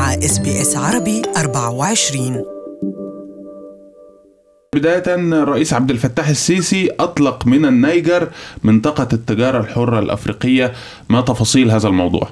مع SBS عربي 24. بداية، الرئيس عبد الفتاح السيسي أطلق من النيجر منطقة التجارة الحرة الأفريقية. ما تفاصيل هذا الموضوع؟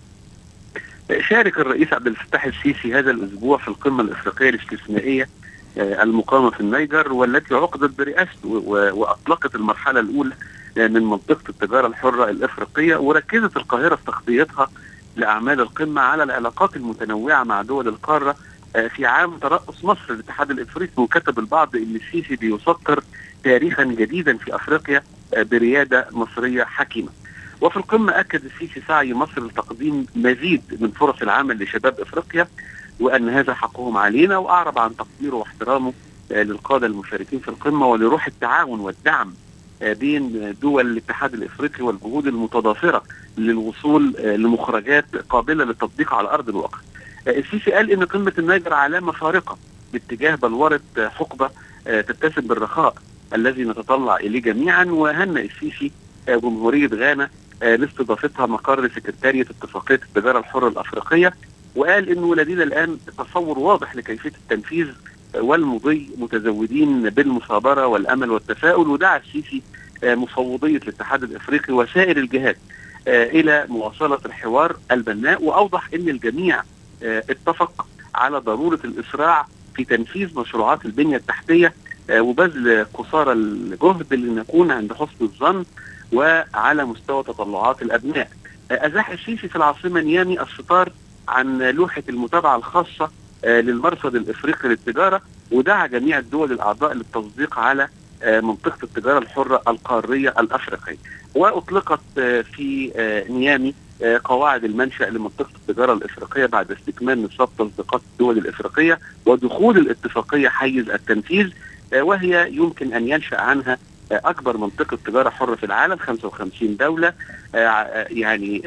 شارك الرئيس عبد الفتاح السيسي هذا الأسبوع في القمة الأفريقية الاستثنائية المقامة في النيجر، والتي عقدت برئاسته، وأطلقت المرحلة الأولى من منطقة التجارة الحرة الأفريقية. وركزت القاهرة في تغطيتها لأعمال القمة على العلاقات المتنوعة مع دول القارة في عام ترأس مصر للاتحاد الافريقي. وكتب البعض ان السيسي بيسطر تاريخا جديدا في افريقيا برياده مصريه حكيمه. وفي القمه اكد السيسي سعي مصر لتقديم مزيد من فرص العمل لشباب افريقيا، وان هذا حقهم علينا، واعرب عن تقديره واحترامه للقاده المشاركين في القمه ولروح التعاون والدعم بين دول الاتحاد الافريقي والجهود المتضافره للوصول لمخرجات قابله للتطبيق على ارض الواقع. السيسي قال ان قمة النيجر علامة فارقة باتجاه بلورة حقبة تتسم بالرخاء الذي نتطلع اليه جميعا. وهنأ السيسي جمهورية غانا لاستضافتها مقر سكرتارية اتفاقية التجارة الحرة الافريقية، وقال انه لدينا الان تصور واضح لكيفية التنفيذ والمضي متزودين بالمثابرة والامل والتفاؤل. ودعا السيسي مفوضية الاتحاد الافريقي وسائر الجهات الى مواصلة الحوار البناء، واوضح ان الجميع اتفق على ضرورة الإسراع في تنفيذ مشروعات البنية التحتية وبذل قصارى الجهد لنكون عند حسن الظن وعلى مستوى تطلعات الأبناء. أزاح السيسي في العاصمة نيامي الستار عن لوحة المتابعة الخاصة للمرصد الإفريقي للتجارة، ودعا جميع الدول الأعضاء للتصديق على منطقة التجارة الحرة القارية الأفريقية. وأطلقت في نيامي قواعد المنشأ لمنطقة التجارة الإفريقية بعد استكمال نصاب تصديقات الدول الإفريقية ودخول الاتفاقية حيز التنفيذ، وهي يمكن أن ينشأ عنها أكبر منطقة تجارة حرة في العالم، 55 دولة، يعني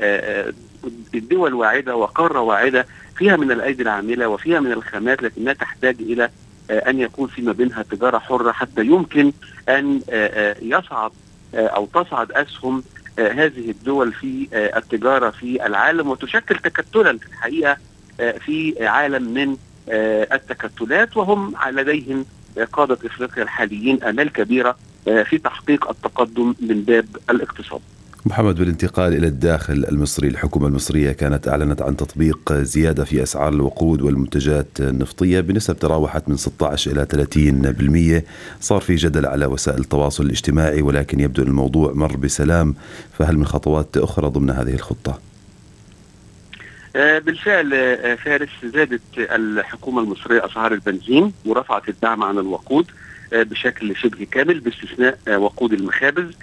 دول واعدة وقارة واعدة، فيها من الأيدي العاملة وفيها من الخامات، لكنها تحتاج إلى أن يكون فيما بينها تجارة حرة حتى يمكن أن يصعد أو تصعد أسهم هذه الدول في التجارة في العالم، وتشكل تكتلا في الحقيقة في عالم من التكتلات. وهم لديهم قادة إفريقيا الحاليين آمال كبيرة في تحقيق التقدم من باب الاقتصاد. محمد، بالانتقال إلى الداخل المصري، الحكومة المصرية كانت أعلنت عن تطبيق زيادة في أسعار الوقود والمنتجات النفطية بنسب تراوحت من 16 إلى 30%. صار في جدل على وسائل التواصل الاجتماعي، ولكن يبدو أن الموضوع مر بسلام. فهل من خطوات أخرى ضمن هذه الخطة؟ بالفعل فارس، زادت الحكومة المصرية أسعار البنزين ورفعت الدعم عن الوقود بشكل شبه كامل باستثناء وقود المخابز.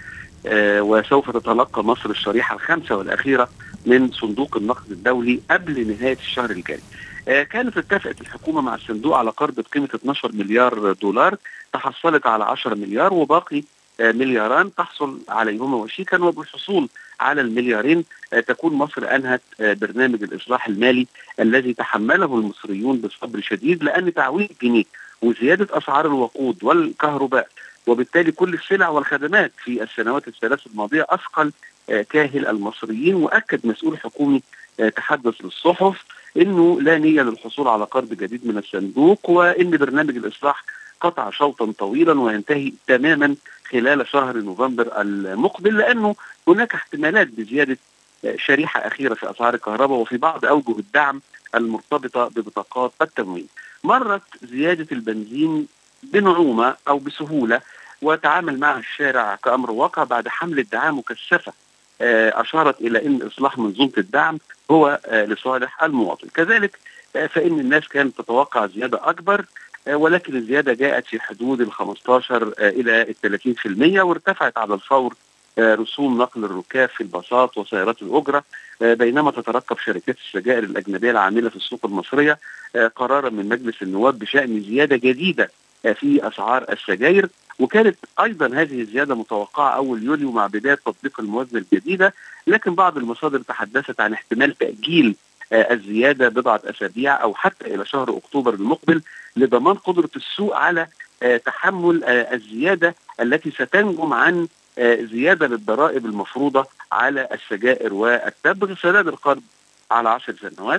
وسوف تتلقى مصر الشريحة الخامسة والأخيرة من صندوق النقد الدولي قبل نهاية الشهر الجاري. كانت اتفقت الحكومة مع الصندوق على قرض بقيمة 12 مليار دولار، تحصلت على 10 مليار، وباقي ملياران تحصل عليهما وشيكا. وبالحصول على المليارين تكون مصر أنهت برنامج الإصلاح المالي الذي تحمله المصريون بصبر شديد، لأن تعويم الجنيه وزيادة أسعار الوقود والكهرباء وبالتالي كل السلع والخدمات في السنوات الثلاث الماضية أثقل كاهل المصريين. وأكد مسؤول حكومي تحدث للصحف أنه لا نية للحصول على قرض جديد من الصندوق، وأن برنامج الإصلاح قطع شوطا طويلا وينتهي تماما خلال شهر نوفمبر المقبل، لأنه هناك احتمالات بزيادة شريحة أخيرة في أسعار الكهرباء وفي بعض أوجه الدعم المرتبطة ببطاقات التموين. مرت زيادة البنزين بنعومة أو بسهولة وتعامل معها الشارع كأمر واقع بعد حملة دعاية مكثفة أشارت إلى أن إصلاح منظومة الدعم هو لصالح المواطن. كذلك فإن الناس كانت تتوقع زيادة أكبر، ولكن الزيادة جاءت في حدود 15 إلى 30%، وارتفعت على الفور رسوم نقل الركاب في الباصات وسيارات الأجرة، بينما تترقب شركات السجائر الأجنبية العاملة في السوق المصرية قرارا من مجلس النواب بشأن زيادة جديدة في أسعار السجائر. وكانت أيضا هذه الزيادة متوقعة أول يوليو مع بداية تطبيق الموازنة الجديدة، لكن بعض المصادر تحدثت عن احتمال تأجيل الزيادة بضعة أسابيع أو حتى إلى شهر أكتوبر المقبل لضمان قدرة السوق على تحمل الزيادة التي ستنجم عن زيادة للضرائب المفروضة على السجائر والتبغ. سداد القرض على 10 سنوات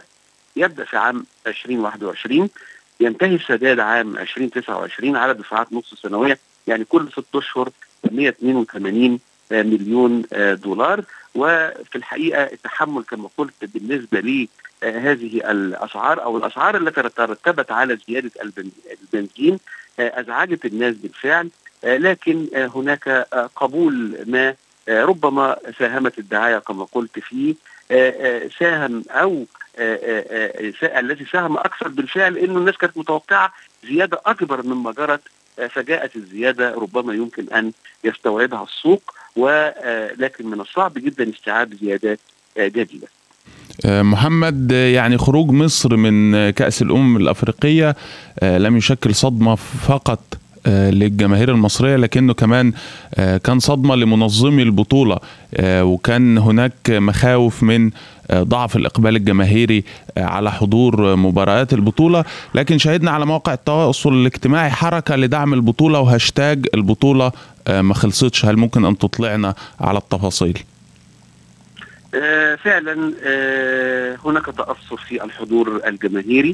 يبدأ في عام 2021 ينتهي السداد عام 2029 على دفعات نصف سنوية، يعني كل 6 أشهر 182 مليون دولار. وفي الحقيقة التحمل كما قلت بالنسبة لهذه الأسعار أو الأسعار التي ترتبت على زيادة البنزين أزعجت الناس بالفعل، لكن هناك قبول ما ربما ساهمت الدعاية كما قلت فيه، ساهم أو الذي ساهم أكثر بالفعل إنه الناس كانت متوقعة زيادة أكبر مما جرت، فجاءت الزيادة ربما يمكن أن يستوعبها السوق، ولكن من الصعب جدا استيعاب زيادات جديدة. محمد، يعني خروج مصر من كأس الأمم الأفريقية لم يشكل صدمة فقط للجماهير المصرية، لكنه كمان كان صدمة لمنظمي البطولة، وكان هناك مخاوف من ضعف الإقبال الجماهيري على حضور مباريات البطولة. لكن شاهدنا على مواقع التواصل الاجتماعي حركة لدعم البطولة وهاشتاج البطولة ما خلصتش. هل ممكن أن تطلعنا على التفاصيل؟ فعلا هناك تأثر في الحضور الجماهيري،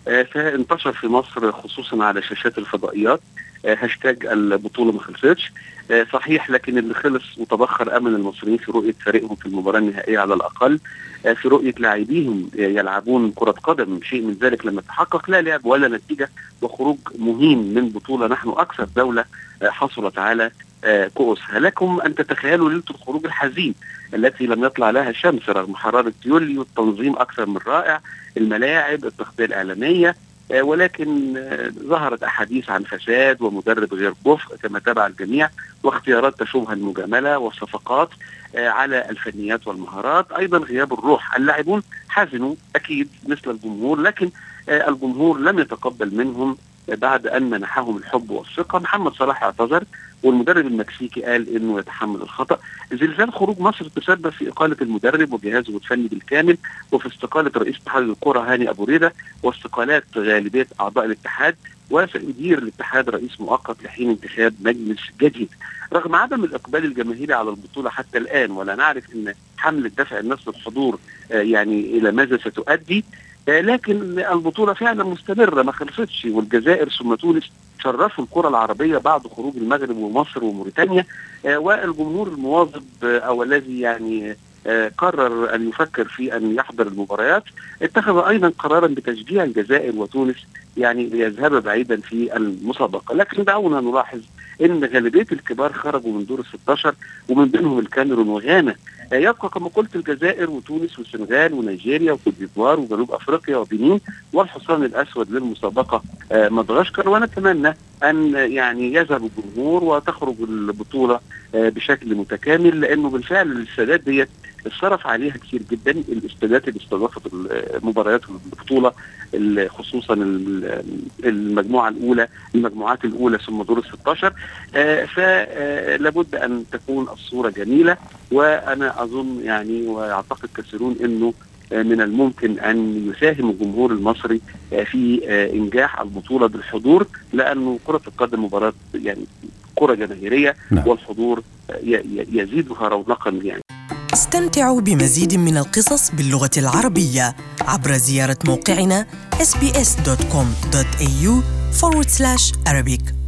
فانتشر في مصر خصوصا على شاشات الفضائيات هاشتاج البطولة ما خلصتش. صحيح، لكن اللي خلص وتبخر أمل المصريين في رؤية فريقهم في المباراة النهائية على الأقل، في رؤية لاعبيهم يلعبون كرة قدم. شيء من ذلك لما تحقق لا لعب ولا نتيجة وخروج مهين من بطولة نحن أكثر دولة حصلت على كؤوسها. لكم أن تتخيلوا ليلة الخروج الحزين التي لم يطلع لها شمس رغم حرارة يوليو، التنظيم أكثر من رائع، الملاعب، التغطية الإعلامية، ولكن ظهرت أحاديث عن فساد ومدرب غير كفء كما تابع الجميع، واختيارات تشوبها المجاملة وصفقات على الفنيات والمهارات، أيضا غياب الروح. اللاعبون حزنوا أكيد مثل الجمهور، لكن الجمهور لم يتقبل منهم بعد أن منحهم الحب والثقة. محمد صلاح اعتذر، والمدرب المكسيكي قال انه يتحمل الخطأ. زلزال خروج مصر تسبب في إقالة المدرب وجهازه الفني بالكامل، وفي استقالة رئيس اتحاد الكرة هاني أبو ريدة، واستقالات غالبية أعضاء الاتحاد، وسيدير الاتحاد رئيس مؤقت لحين انتخاب مجلس جديد. رغم عدم الإقبال الجماهيري على البطولة حتى الآن، ولا نعرف ان حملة دفع الناس للحضور يعني إلى ماذا ستؤدي، لكن البطولة فعلا مستمرة ما خلصتش، والجزائر ثم تونس شرفوا الكرة العربية بعد خروج المغرب ومصر وموريتانيا. والجمهور المواظب أو الذي يعني قرر أن يفكر في أن يحضر المباريات اتخذ أيضا قرارا بتشجيع الجزائر وتونس يعني ليذهب بعيدا في المسابقة. لكن دعونا نلاحظ أن غالبية الكبار خرجوا من دور 16 ومن بينهم الكاميرون وغانا. يبقى كما قلت الجزائر وتونس والسنغال ونيجيريا وكوت ديفوار وجنوب أفريقيا وبنين، والحصان الأسود للمسابقة مدغشقر. ونتمنى أن يعني يذهب الجمهور وتخرج البطولة بشكل متكامل، لأنه بالفعل الاستادات ديت اتصرف عليها كثير جدا، الاستادات اللي استضافت مباريات البطولة خصوصا المجموعات الأولى ثم دور 16. فلابد أن تكون الصورة جميلة، وأنا أظن يعني ويعتقد كثيرون أنه من الممكن أن يساهم الجمهور المصري في إنجاح البطولة بالحضور، لأنه كرة القدم مباراة يعني كرة جماهيرية، والحضور يزيدها رونقا يعني. استمتعوا بمزيد من القصص باللغة العربية عبر زيارة موقعنا sbs.com.au/Arabic.